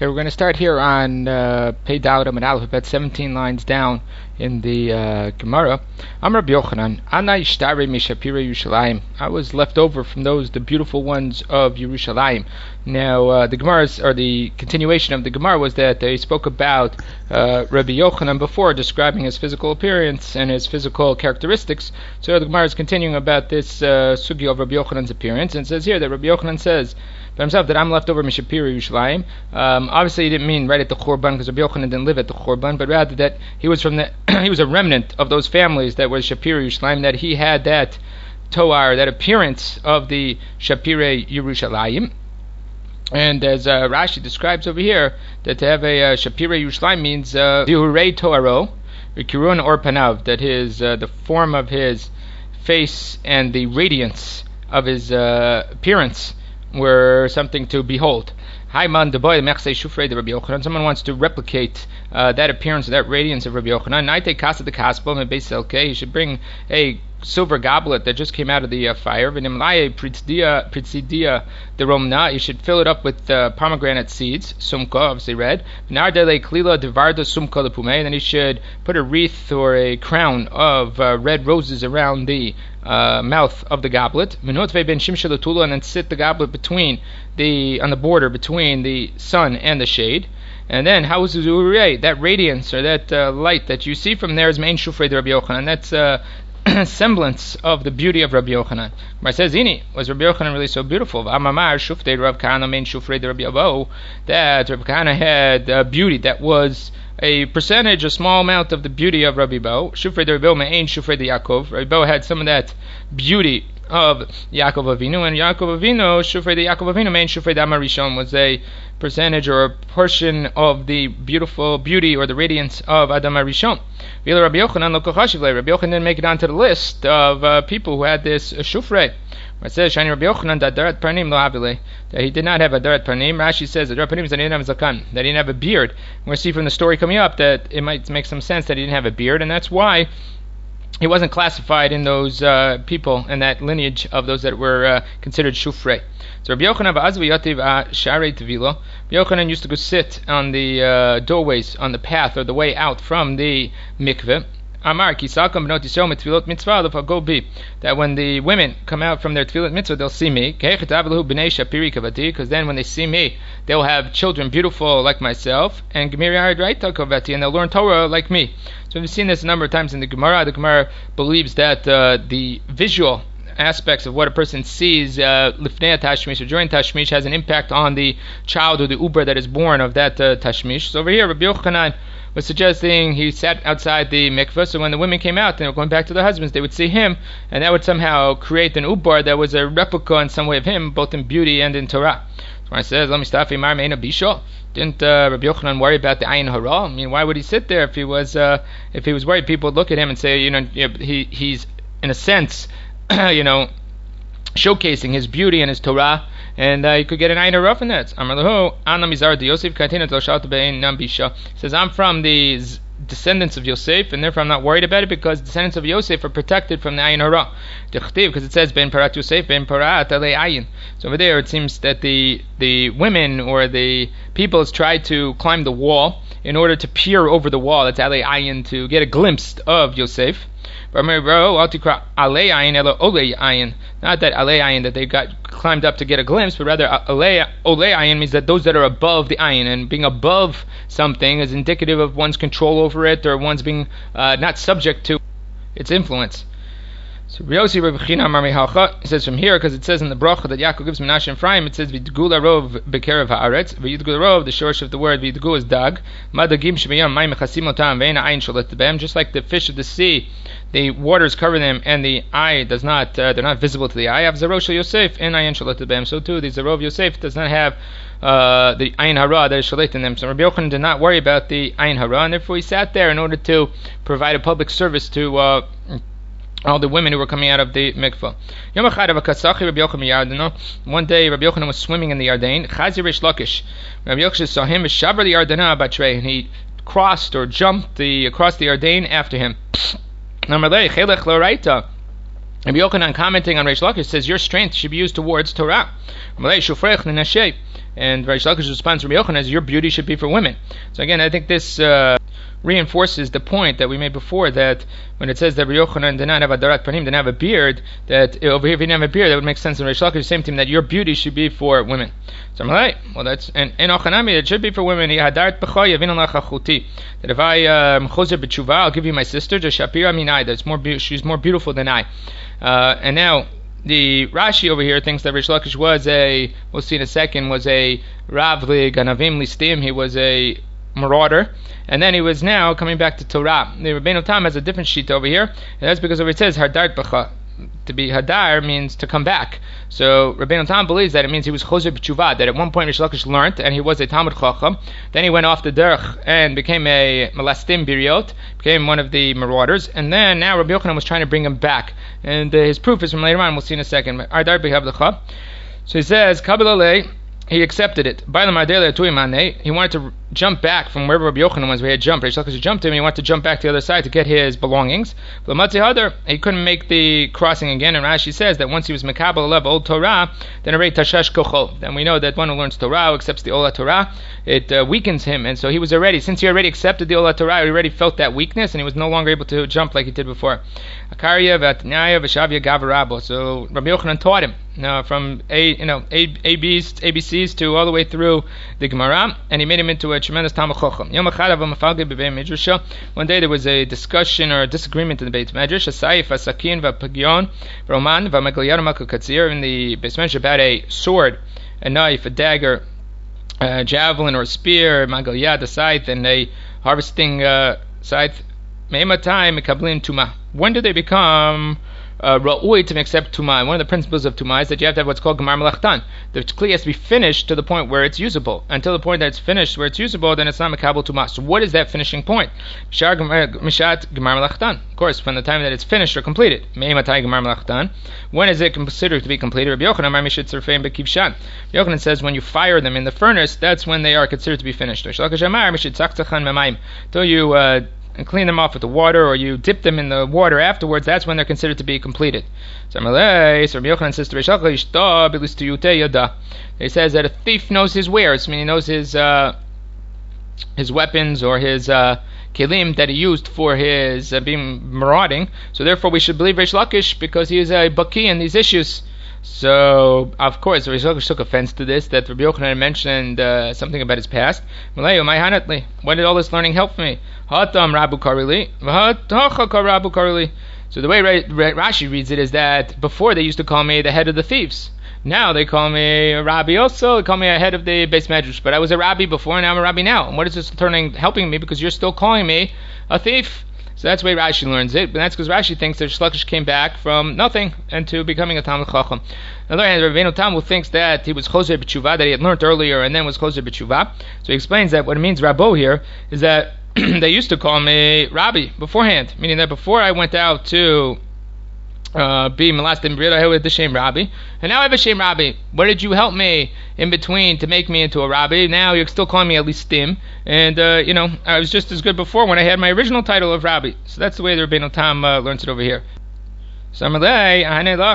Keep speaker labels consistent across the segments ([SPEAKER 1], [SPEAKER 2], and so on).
[SPEAKER 1] Okay, we're going to start here on Pei Dalet Amud Aleph, about 17 lines down in the Gemara. Amar Rabbi Yochanan, Ana ishtare mishapirei Yerushalayim. I was left over from the beautiful ones of Yerushalayim. Now, the Gemara's, or the continuation of the Gemara was that they spoke about Rabbi Yochanan before, describing his physical appearance and his physical characteristics. So the Gemara is continuing about this sugi of Rabbi Yochanan's appearance, and it says here that Rabbi Yochanan says by himself that I'm left over Mishapirei Yerushalayim. Obviously, he didn't mean right at the Churban, because Rabbi Yochanan didn't live at the Churban, but rather that he was from the he was a remnant of those families that were Shapirei Yerushalayim, that he had that toar, that appearance of the Shapirei Yerushalayim. And as Rashi describes over here, that to have a Shapirei Yerushalayim means Vihurei Toaro, Kirun or Panav, that his the form of his face and the radiance of his appearance were something to behold. Someone wants to replicate that appearance, that radiance of Rabbi Yochanan. He should bring a silver goblet that just came out of the fire. You should fill it up with pomegranate seeds, sumka, obviously red. And then he should put a wreath or a crown of red roses around the mouth of the goblet. And then sit the goblet on the border between the sun and the shade. And then, how is that radiance or that light that you see from there is main shufrei de Rabbi Yochanan. That's semblance of the beauty of Rabbi Yochanan. It says, was Rabbi Yochanan really so beautiful? Amamar shufrei Rav Kahana main shufrei de Rabbi Abo, that Rabbi Kahana had beauty that was a percentage, a small amount of the beauty of Rabbi Bo. Shufrei de Rabbi Bo me'ain shufrei de Yaakov. Rabbi Bo had some of that beauty of Yaakov Avinu, and Yaakov Avinu, shufrei de Yaakov Avinu me'ain shufrei de Amar Rishon, was a percentage or a portion of the beautiful beauty or the radiance of Adam Rishon. Rabbi Yochanan didn't make it onto the list of people who had this shufrei. It says Shani Rabbi Yochanan that he did not have a darat panim. Rashi says that darat panim is that he didn't have a zakan, that he didn't have a beard. We're going to see from the story coming up that it might make some sense that he didn't have a beard, and that's why he wasn't classified in those people in that lineage of those that were considered shufrei. So Rabbi Yochanan used to go sit on the doorways, on the path or the way out from the mikveh. Amar kisakam b'not Yisrael mitfilot mitzvah l'fagol bi, that when the women come out from their tefillat mitzvah, they'll see me. Because then when they see me, they'll have children beautiful like myself, and they'll learn Torah like me. So we've seen this a number of times in the Gemara. The Gemara believes that the visual aspects of what a person sees lifnei tashmish or during tashmish has an impact on the child or the uber that is born of that tashmish. So over here, Rabbi Yochanan was suggesting he sat outside the mikveh, so when the women came out and they were going back to their husbands, they would see him, and that would somehow create an ubar that was a replica in some way of him, both in beauty and in Torah. So I says, "Let me stop. Didn't Rabbi Yochanan worry about the ayin hara? I mean, why would he sit there if he was worried people would look at him and say, he's in a sense, showcasing his beauty and his Torah, and he could get an ayin hara from that." Says, I'm from the descendants of Yosef, and therefore I'm not worried about it, because descendants of Yosef are protected from the ayin hara. Because it says ben parat Yosef, ben parat alei ayin. So over there it seems that the women or the peoples tried to climb the wall in order to peer over the wall. That's alei ayin, to get a glimpse of Yosef. Not that alei ayin that they got climbed up to get a glimpse, but rather olei ayin means that those that are above the ayin, and being above something is indicative of one's control over it, or one's being not subject to its influence. So Riosi Rabbi China Amar Mehalcha, it says from here, because it says in the bracha that Yaakov gives Menashe and Ephraim, it says V'yidgul arov bekerev haaretz. V'yidgul arov, the shorsh of the word V'yidgul is dag. Madagim shebiyam mayim mechasim otam ve'ena ayin sholet b'hem. Just like the fish of the sea, the waters cover them, and the eye does not, they're not visible to the eye. Av zaro shel Yosef en ayin sholet b'hem. So too, the zaro of Yosef does not have the ayin hara that is sholet in them. So Rabbi Yochanan did not worry about the ayin hara, and therefore he sat there in order to provide a public service to all the women who were coming out of the mikvah. One day Rabbi Yochanan was swimming in the Yarden. Chazi Rish Lakish. Rabbi Yochanan saw him, Shavar the Yardena Batre, and he crossed or jumped across the Yarden after him. Rabbi Yochanan, commenting on Rish Lakish, says, your strength should be used towards Torah. And Reish Lakish's response from Yochanan is, your beauty should be for women. So again, I think this reinforces the point that we made before, that when it says that Rabbi Yochanan did not have a darat panim, didn't have a beard, that over here if he didn't have a beard, that would make sense in Reish Lakish, same thing, that your beauty should be for women. So I'm like, well, that's, and Ochanami, it should be for women. That if I choser b'tshuva, I'll give you my sister, Shapira minai, that's she's more beautiful than I. And now the Rashi over here thinks that Reish Lakish was we'll see in a second, was a Rav Ganavim Listim, he was a marauder, and then he was now coming back to Torah. The Rabbeinu Tam has a different sheet over here, and that's because over it says Hadar B'cha. To be Hadar means to come back. So Rabbeinu Tam believes that it means he was Choser B'tshuva, that at one point Reish Lakish learned, and he was a Talmud Chacham. Then he went off the derech and became a Melastim Biriot, became one of the marauders, and then now Rabbi Yochanan was trying to bring him back. And his proof is from later on, we'll see in a second. Hadar B'cha. So he says, Kabbalah, he accepted it. He wanted to jump back from wherever Rabbi Yochanan was, where he had jumped. Reish Lakish jumped him, he wanted to jump back to the other side to get his belongings. But he couldn't make the crossing again, and Rashi says that once he was Mekabel level old Torah, then already Tashash Kochol. Then we know that one who learns Torah, who accepts the Ola Torah, it weakens him, and so he was already, since he already accepted the Ola Torah, he already felt that weakness, and he was no longer able to jump like he did before. So Rabbi Yochanan taught him from ABCs to all the way through the Gemara, and he made him into a tremendous Talmud Chacham. One day there was a discussion or a disagreement in the Beit Medrash. In the Beit Medrash about a sword, a knife, a dagger, a javelin or a spear, magalyad, a scythe, and a harvesting scythe. When do they become ra'ui to accept tumah? One of the principles of tumah is that you have to have what's called gemar melachtan. The kli has to be finished to the point where it's usable. Until the point that it's finished where it's usable, then it's not mekabel tumah. So what is that finishing point? Mishat gemar melachtan. Of course, from the time that it's finished or completed. Me'ematai gemar melachtan. When is it considered to be completed? Rabbi Yochanan says when you fire them in the furnace, that's when they are considered to be finished. Till you and clean them off with the water, or you dip them in the water afterwards, that's when they're considered to be completed. So Rabbi Yochanan says to Reish Lakish, he says that a thief knows his wares, I mean he knows his weapons or his kelim that he used for his being marauding, so therefore we should believe Reish Lakish because he is a baki in these issues. So, of course, Reish Lakish took offense to this, that Rabbi Yochanan mentioned something about his past. When did all this learning help me? So the way Rashi reads it is that before they used to call me the head of the thieves. Now they call me a rabbi also, they call me a head of the Beis Medrash. But I was a rabbi before and I'm a rabbi now. And what is this helping me? Because you're still calling me a thief. So that's the way Rashi learns it, but that's because Rashi thinks that Reish Lakish came back from nothing into becoming a Talmud Chacham. On the other hand, Rabbeinu Tam thinks that he was Choser B'tshuva, that he had learned earlier and then was Choser B'tshuva. So he explains that what it means Rabbo here is that they used to call me Rabbi beforehand, meaning that before I went out to be Melastim B'rit, I had the Shem Rabbi, and now I have a Shem Rabbi. What did you help me in between to make me into a Rabbi? Now you're still calling me at least Listim, and I was just as good before when I had my original title of Rabbi. So that's the way the Rabbeinu Tam learns it over here. So Rabbi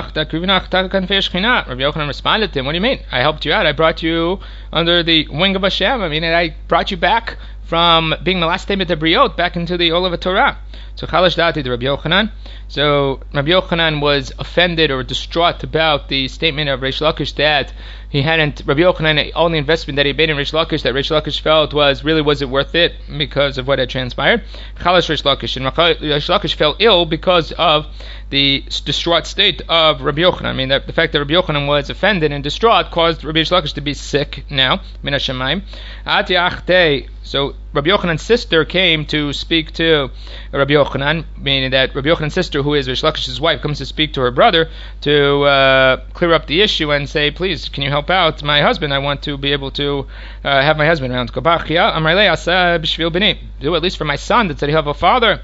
[SPEAKER 1] Yochanan responded to him, what do you mean? I helped you out, I brought you under the wing of Hashem, I brought you back from being Melastim B'rit back into the Olav Torah. So Chalash Dati to Rabbi Yochanan. So Rabbi Yochanan was offended or distraught about the statement of Reish Lakish that Rabbi Yochanan, all the investment that he made in Reish Lakish, that Reish Lakish felt was it worth it because of what had transpired. Chalash Reish Lakish. And Reish Lakish fell ill because of the distraught state of Rabbi Yochanan. The fact that Rabbi Yochanan was offended and distraught caused Rabbi Lakish to be sick now. Min Hashemayim. Ati Achtei. So Rabbi Yochanan's sister came to speak to Rabbi Yochanan, meaning that Rabbi Yochanan's sister, who is Reish Lakish's wife, comes to speak to her brother to clear up the issue and say, please, can you help out my husband? I want to be able to have my husband around. Do at least for my son, that said he'll have a father.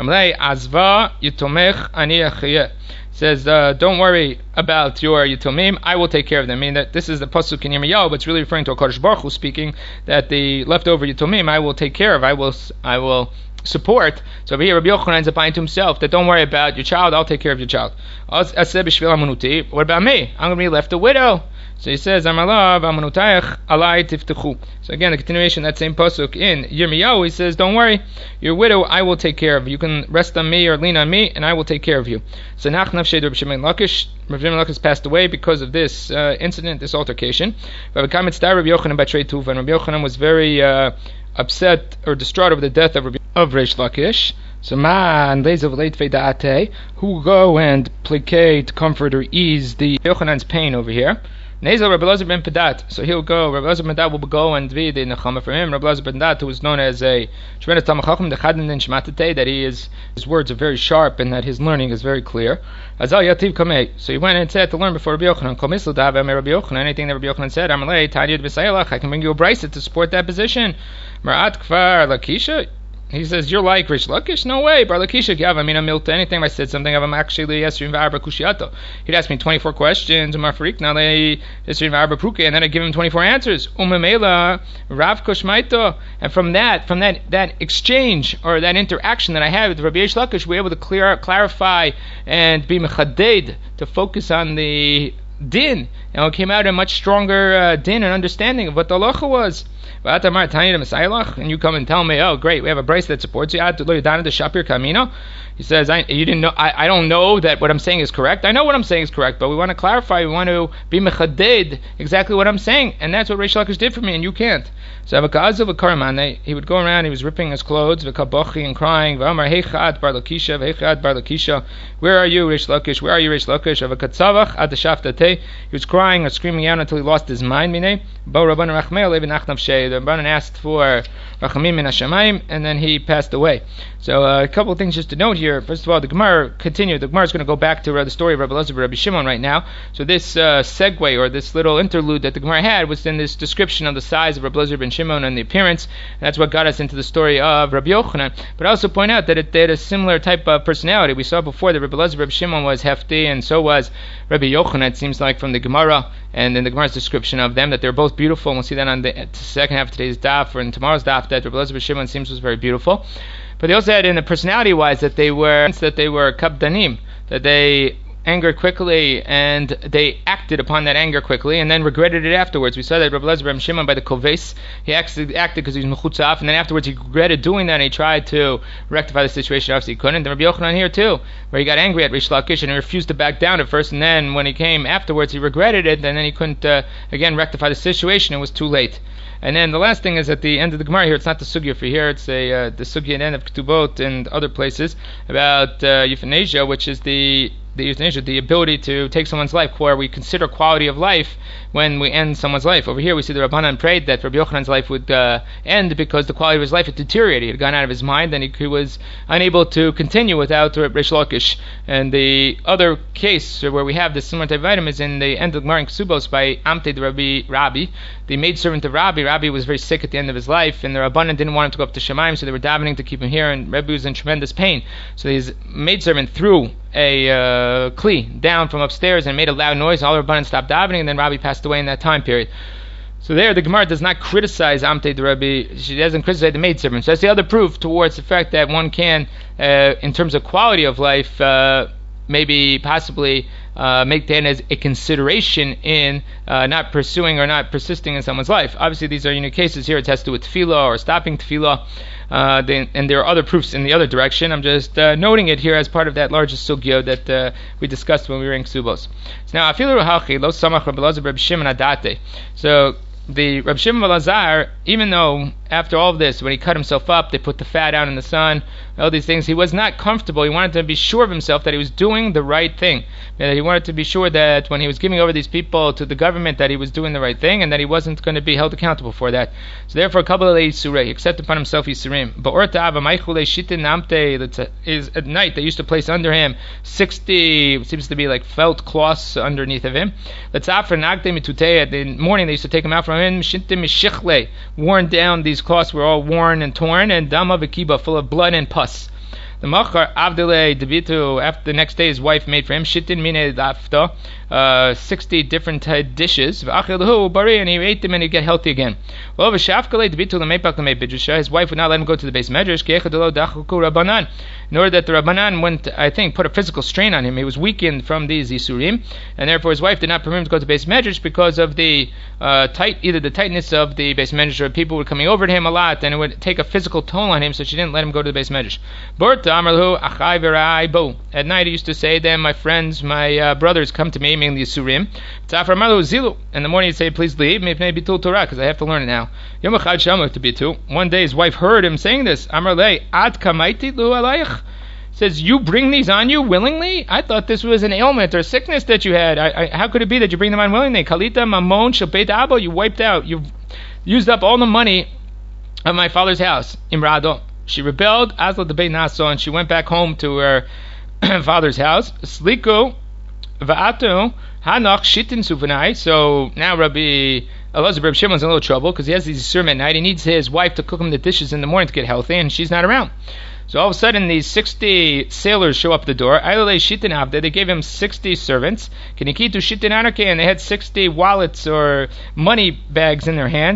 [SPEAKER 1] Says, don't worry about your Yitomim, I will take care of them. Meaning that this is the Pasuk in Yirmiyahu, but it's really referring to HaKadosh Baruch Hu speaking, that the leftover Yitomim I will take care of, I will support. So over here Rabbi Yochanan ends up buying to himself that don't worry about your child, I'll take care of your child. What about me? I'm going to be left a widow. So he says, Amalav amanutayach alai tiftechu. So again, the continuation of that same pasuk in Yirmiyahu, he says, don't worry, your widow I will take care of. You can rest on me or lean on me, and I will take care of you. So nach nafshed Rabbi Shimon Lakish, Rabbi Shimon Lakish passed away because of this incident, this altercation. Rabbi Yochanan was very upset or distraught over the death of Reish Lakish. So man, who go and placate, comfort, or ease the Yochanan's pain over here. Nezel Rabbi Elazar ben Padat. So he'll go. Rabbi Elazar ben Padat will go and be the nechama for him. Rabbi Elazar ben Padat, who is known as a tremendous Talmid Chacham, the Chadin and Shematate, that his words are very sharp and that his learning is very clear. Azal Yativ Kamei. So he went and said to learn before Rabbi Yochanan. Kol misl da'aveh Rabbi Yochanan. Anything that Rabbi Yochanan said, Amalei Tanyud B'Sayalach. I can bring you a brisa to support that position. Marat Kfar Lakisha. He says, you're like Reish Lakish? No way. Bar Lakisha Gav, I mean, I'm milta anything. If I said something of him, actually, Yesrim V'arba Kushiato. He'd ask me 24 questions, Umarfarik, now they Yesrim V'arba Pruke, and then I'd give him 24 answers. Umemela, Rav Koshmaito. And from that exchange, or that interaction that I had with Rabbi Reish Lakish, we were able to clarify and be mechaded, to focus on the din. And it came out a much stronger din and understanding of what the halacha was. And you come and tell me, oh great, we have a brace that supports you. He says, you didn't know. I don't know that what I'm saying is correct. I know what I'm saying is correct, but we want to clarify. We want to be mechaded exactly what I'm saying, and that's what Reish Lakish did for me, and you can't. So he would go around. He was ripping his clothes, and crying. Where are you, Reish Lakish? Where are you, Reish Lakish? He was crying or screaming out until he lost his mind. The Rabbanan asked for Rachamim min Hashamayim, and then he passed away. So a couple of things just to note here. First of all, the Gemara continued. The Gemara is going to go back to the story of Rabbi Elazar and Rabbi Shimon right now. So this segue, or this little interlude that the Gemara had, was in this description of the size of Rabbi Elazar ben Shimon and the appearance, and that's what got us into the story of Rabbi Yochanan. But I also point out that they had a similar type of personality. We saw before that Rabbi Elazar and Rabbi Shimon was hefty, and so was Rabbi Yochanan, it seems like, from the Gemara, and in the Gemara's description of them, that they're both beautiful, and we'll see that on the second half of today's daf, or in tomorrow's daf, that Rabbi Elazar ben Shimon seems was very beautiful. But they also had, in the personality-wise, that they were kapdanim, that they angered quickly, and they acted upon that anger quickly, and then regretted it afterwards. We saw that Rabbi Elazar ben Shimon by the Koves, he acted because he was mechutzaf, and then afterwards he regretted doing that, and he tried to rectify the situation. Obviously he couldn't. And Rabbi Yochanan here too, where he got angry at Reish Lakish, and he refused to back down at first, and then when he came afterwards, he regretted it, and then he couldn't again rectify the situation. It was too late. And then the last thing is at the end of the Gemara here, it's not the sugya for here, it's the sugya at the end of Ketubot and other places about euthanasia, which is the euthanasia, the ability to take someone's life, where we consider quality of life when we end someone's life. Over here we see the Rabbanan prayed that Rabbi Yochanan's life would end because the quality of his life had deteriorated. He had gone out of his mind, and he was unable to continue without Reish Lakish. And the other case where we have this similar type of item is in the end of Gemara in Ksubos by Amte the Rabbi, the maidservant of Rabbi. Rabbi was very sick at the end of his life, and the Rabbanan didn't want him to go up to Shemaim, so they were davening to keep him here, and Rabbi was in tremendous pain. So his maidservant threw a kli down from upstairs and made a loud noise. All the Rabbanan stopped davening, and then Rabbi passed away in that time period. So there, the Gemara does not criticize Amte the Rabbi. She doesn't criticize the maidservant. So that's the other proof towards the fact that one can, in terms of quality of life, maybe possibly make that as a consideration in not pursuing or not persisting in someone's life. Obviously, these are unique cases here. It has to do with tefillah or stopping tefillah. And there are other proofs in the other direction. I'm just noting it here as part of that larger sugya that we discussed when we were in Ksubos. So now, afilu hachi lo samach Rabbi Elazar Rabbi Shimon adate. So the Rabbi Shimon Elazar, even though after all of this, when he cut himself up, they put the fat out in the sun, all these things, he was not comfortable. He wanted to be sure of himself that he was doing the right thing. That he wanted to be sure that when he was giving over these people to the government, that he was doing the right thing, and that he wasn't going to be held accountable for that. So therefore, he accepted upon himself Yisurim. Is at night they used to place under him 60, seems to be like felt cloths underneath of him. In the morning they used to take him out from him, worn down. These cloths were all worn and torn, and dama v'kiba, full of blood and pus. The machar avdele devitu, after the next day his wife made for him shitin mine dafta, 60 different dishes. And he ate them and he'd get healthy again. His wife would not let him go to the base medrash in order that the Rabbanan wouldn't, I think, put a physical strain on him. He was weakened from these Isurim, and therefore his wife did not permit him to go to base medrash because of the either the tightness of the base medrash, or people were coming over to him a lot, and it would take a physical toll on him, so she didn't let him go to the base medrash. At night he used to say, "Then my friends, my brothers come to me," meaning the Isurim. In the morning he'd say, "Please leave, because I have to learn it now." One day his wife heard him saying this. Says, "You bring these on you willingly? I thought this was an ailment or sickness that you had. How could it be that you bring them on willingly? Kalita mamon shabeit abo, you wiped out, you've used up all the money of my father's house." Imrado, she rebelled, Azla de Beit Naso, and she went back home to her father's house. Sliku va'atu hanach shitin sufanai. So now Rabbi Elazar Shimon's in a little trouble because he has these sermon at night. He needs his wife to cook him the dishes in the morning to get healthy, and she's not around. So all of a sudden, these 60 sailors show up at the door. They gave him 60 servants. And they had 60 wallets or money bags in their hands.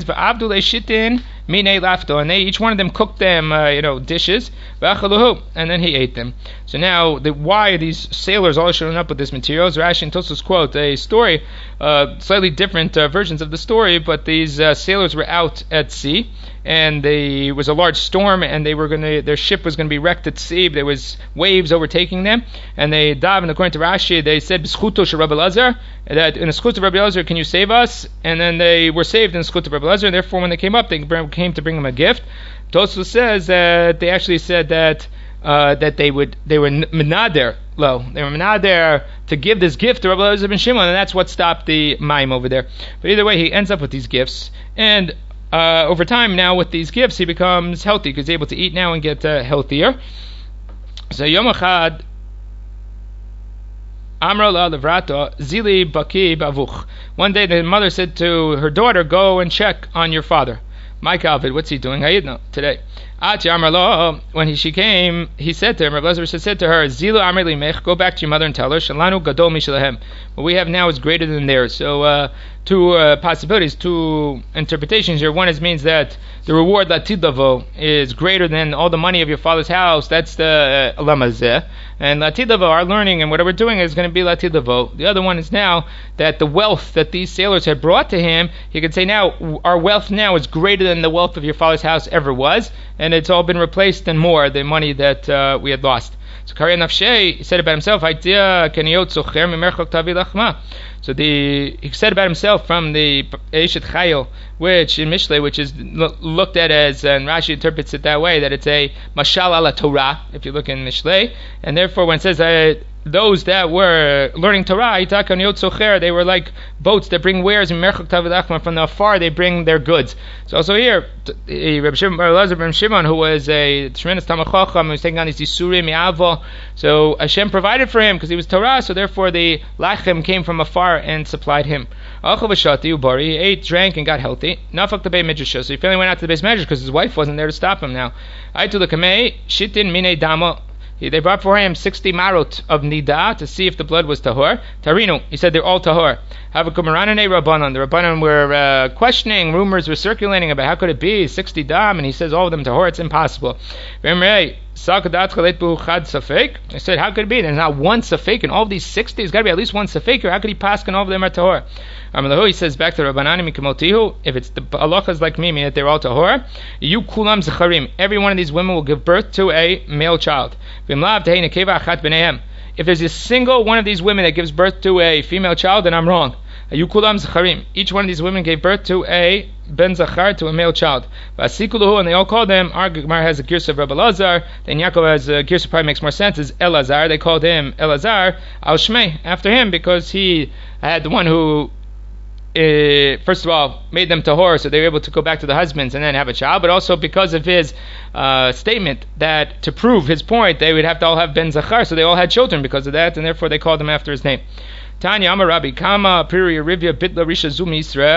[SPEAKER 1] And each one of them cooked them, dishes. And then he ate them. So now, why are these sailors all showing up with this material? Rashi and Tosfos quote a story, slightly different versions of the story, but these sailors were out at sea, and it was a large storm, and their ship was going to be wrecked at sea. There was waves overtaking them, and they davened, according to Rashi, they said, "B'schuto shel Rabbi Elazar," that in the schut of Rabbi Elazar, can you save us? And then they were saved in the schut of Rabbi Elazar, and therefore when they came up, they came to bring him a gift. Tosfos says that they actually said that they were menader lo. They were menader to give this gift to Rabbi Elazar ben Shimon, and that's what stopped the maim over there. But either way, he ends up with these gifts, and over time now with these gifts, he becomes healthy because he's able to eat now and get healthier. So Yom Echad, Amra la levrato zili baki bavuch. One day the mother said to her daughter, "Go and check on your father. Mike Alvid, what's he doing? Hayidna today." When she came, he said to him, Rabbi Elazar said to her, "Zilu amri limech, go back to your mother and tell her, Shalanu gadol mishalahem. What we have now is greater than theirs." So two possibilities, two interpretations here. One means that the reward latid lavo is greater than all the money of your father's house. That's the lamazeh. And latid lavo, our learning and what we're doing is going to be latid lavo. The other one is now that the wealth that these sailors had brought to him, he could say now, our wealth now is greater than the wealth of your father's house ever was, and it's all been replaced and more, the money that we had lost. So Karya Nafshei, he said about himself, so he said about himself from the Eshet Chayil, which in Mishlei, which is looked at as, and Rashi interprets it that way, that it's a mashal ala Torah, if you look in Mishlei, and therefore when it says those that were learning Torah, they were like boats that bring wares in Merchok Tavidachma, from the afar they bring their goods. So also here, Rabbi Elazar ben Shimon, who was a tremendous Talmid Chacham, who was taking on these Yisurim Mi'avo, so Hashem provided for him because he was Torah, so therefore the Lachem came from afar and supplied him. He ate, drank, and got healthy. Nafak the Beit Midrash, so he finally went out to the Beit Midrash because his wife wasn't there to stop him now. Shitin Mine Damo. They brought for him 60 marot of nida to see if the blood was tahor. Tarinu, he said they're all tahor. The Rabbanan were questioning, rumors were circulating about how could it be 60 dam, and he says all of them tahor, it's impossible. They said, how could it be? There's not one safek in all of these 60. There's got to be at least one safek, or how could he pass and all of them are tahor? He says back to Rabbanan, if it's the halachas like me, meaning that they're all tahor, you kulam zecharim, every one of these women will give birth to a male child. If there's a single one of these women that gives birth to a female child, then I'm wrong. Each one of these women gave birth to a ben zachar, to a male child. And they all called them, our Gemara has a Girsa of Rabbi Elazar, then Yaakov has a Girsa, probably makes more sense, is Elazar. They called him Elazar al Shmei, after him, because he had the one who first of all made them tahor, so they were able to go back to the husbands and then have a child, but also because of his statement that to prove his point they would have to all have ben zachar, so they all had children because of that, and therefore they called him after his name. Tanya Amar Rabbi Kama Piri Rivya Bitla Risha Zumi Israel.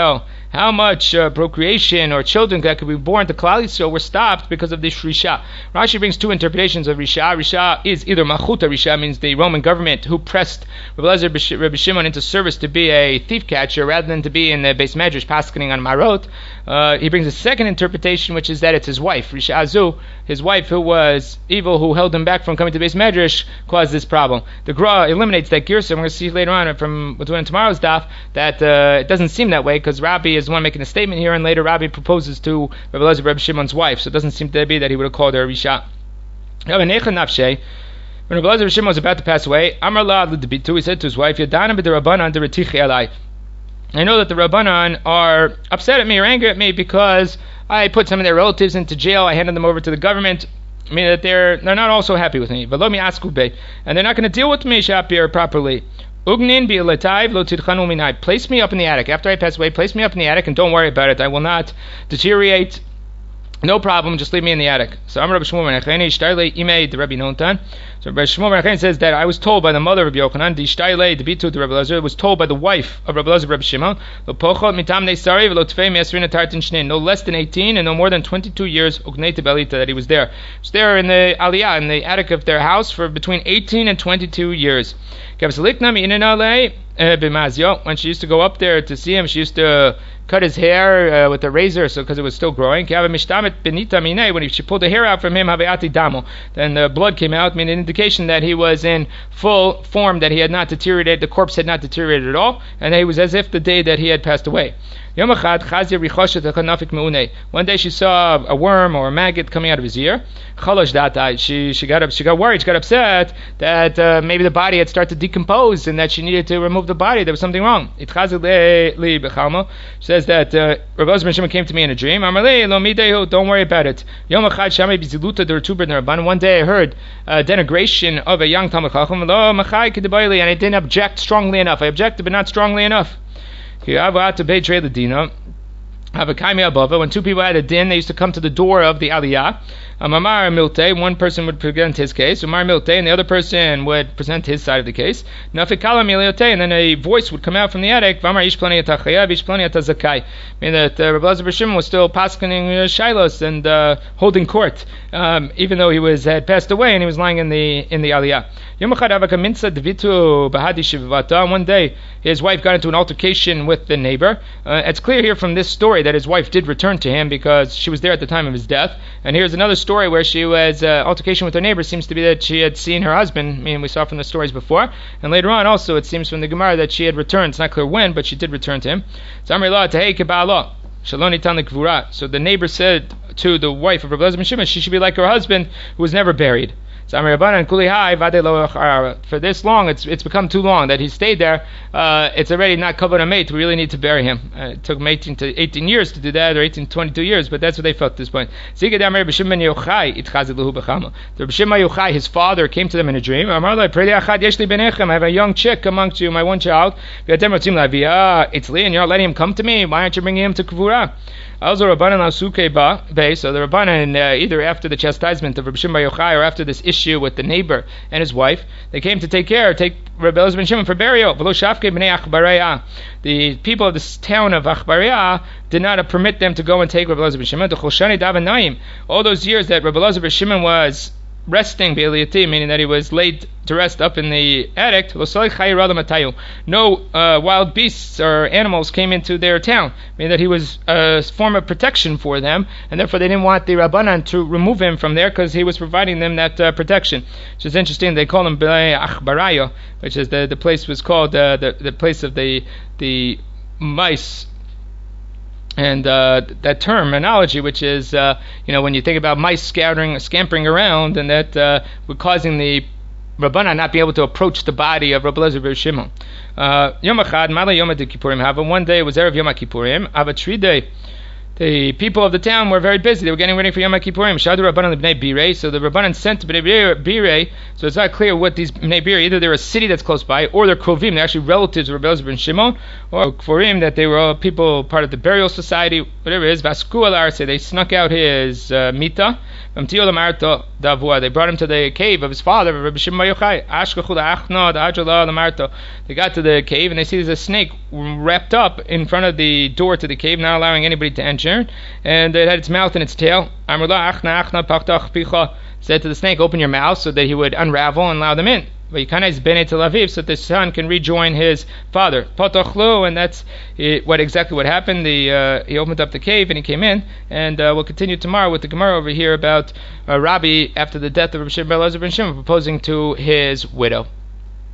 [SPEAKER 1] how much procreation or children that could be born to Klal Yisrael were stopped because of this Risha. Rashi brings two interpretations of Risha. Risha is either Malchuta Risha, means the Roman government who pressed Rabbi Shimon into service to be a thief catcher rather than to be in the Beis Medrash paskening on Marot. He brings a second interpretation, which is that it's his wife, Risha Azu, his wife who was evil, who held him back from coming to Beis Medrash, caused this problem. The Gra eliminates that Girsa, and we're going to see later on from tomorrow's daf that it doesn't seem that way, because Rabbi is the one making a statement here, and later Rabbi proposes to Rabbi Elazar Rabbi Shimon's wife, so it doesn't seem to be that he would have called her Risha. When Rabbi Elazar Rabbi Shimon was about to pass away, Amar La L'Debitu, he said to his wife, Yadana b'derabbanan deretichi alai. I know that the Rabbanan are upset at me or angry at me because I put some of their relatives into jail, I handed them over to the government. I mean that they're not also happy with me. And they're not going to deal with me Shapir properly. Ugnin bi'elatayv lo tidchanu minai. Place me up in the attic. After I pass away, place me up in the attic and don't worry about it. I will not deteriorate. No problem, just leave me in the attic. So Amar Rabbi Shmuel ben Echeni, Shtailei imei the Rabbi Nontan. So Rabbi Shmuel ben Echeni says that I was told by the mother of Rabbi Yochanan, the Shtailei, the Bitu, the Rabbi Elazar, was told by the wife of Rabbi Elazar, Rabbi Shimon, Lo pochot mitam neisari v'lo tfei me'asrina tartin shnein. No less than 18 and no more than 22 years, Ugnei Tebelita, that he was there. He was there in the Aliyah, in the attic of their house, for between 18 and 22 years. When she used to go up there to see him, she used to cut his hair with a razor, so because it was still growing. When she pulled the hair out from him, then the blood came out, meaning an indication that he was in full form, that he had not deteriorated, the corpse had not deteriorated at all, and he was as if the day that he had passed away. One day she saw a worm or a maggot coming out of his ear. She got worried, she got upset that maybe the body had started to decompose and that she needed to remove the body. There was something wrong. She says that Rabbi Elazar ben Shimon came to me in a dream. Don't worry about it. One day I heard denigration of a young Talmid Chacham, and I didn't object strongly enough. I objected but not strongly enough. When two people had a din, they used to come to the door of the Aliyah. One person would present his case, and the other person would present his side of the case. And then a voice would come out from the attic, meaning that Rabbi Elazar ben Shimon was still paskening shilos and holding court, even though he had passed away and he was lying in the Aliyah. One day, his wife got into an altercation with the neighbor. It's clear here from this story that his wife did return to him because she was there at the time of his death. And here's another story where she was altercation with her neighbor. Seems to be that she had seen her husband. I mean, we saw from the stories before. And later on, also, it seems from the Gemara that she had returned. It's not clear when, but she did return to him. So the neighbor said to the wife of Rabbi Elazar ben Shimon, she should be like her husband who was never buried. For this long, it's become too long that he stayed there. It's already not covered a mate. We really need to bury him. It took him 18 years to do that, or 18 to 22 years, but that's what they felt at this point. The Rabbi Shimon Yochai, his father, came to them in a dream. I have a young chick amongst you, my one child. It's Lee, and you're not letting him come to me. Why aren't you bringing him to Kvura? So the Rabbanan, either after the chastisement of Rabbi Shimon Yochai or after this issue with the neighbor and his wife, they came to take Rabbi Elazar ben Shimon for burial. The people of this town of Achbariah did not permit them to go and take Rabbi Elazar ben Shimon. All those years that Rabbi Elazar ben Shimon was resting, meaning that he was laid to rest up in the attic, no wild beasts or animals came into their town, meaning that he was a form of protection for them, and therefore they didn't want the Rabbanan to remove him from there because he was providing them that protection. Which is interesting. They call him B'nai Achbariah, which is the place was called the place of the mice. And that terminology, which is, when you think about mice scampering around, and that were causing the Rabbanan not be able to approach the body of Rabbi Elazar ben Shimon. One day it was Erev Yom Kippurim, Ava 3 day. the people of the town were very busy. They were getting ready for Yom Kippurim. Shadu Rabbanan Bnei Birei. So the Rabbanan sent to Bnei Birei. So it's not clear what these Bnei Birei, either they're a city that's close by, or they're Krovim, they're actually relatives of Rabbi Elazar ben Shimon, or Kforim, that they were all people part of the burial society, whatever it is. Vasku al Arse, they snuck out his mita. They brought him to the cave of his father, Rabbi Shimon Yochai. They got to the cave and they see there's a snake wrapped up in front of the door to the cave, not allowing anybody to enter, and it had its mouth and its tail. Said to the snake, open your mouth, so that he would unravel and allow them in. So that the son can rejoin his father. And that's exactly what happened. He opened up the cave and he came in. And we'll continue tomorrow with the Gemara over here about Rabbi, after the death of Rabbi Elazar ben Shimon, proposing to his widow.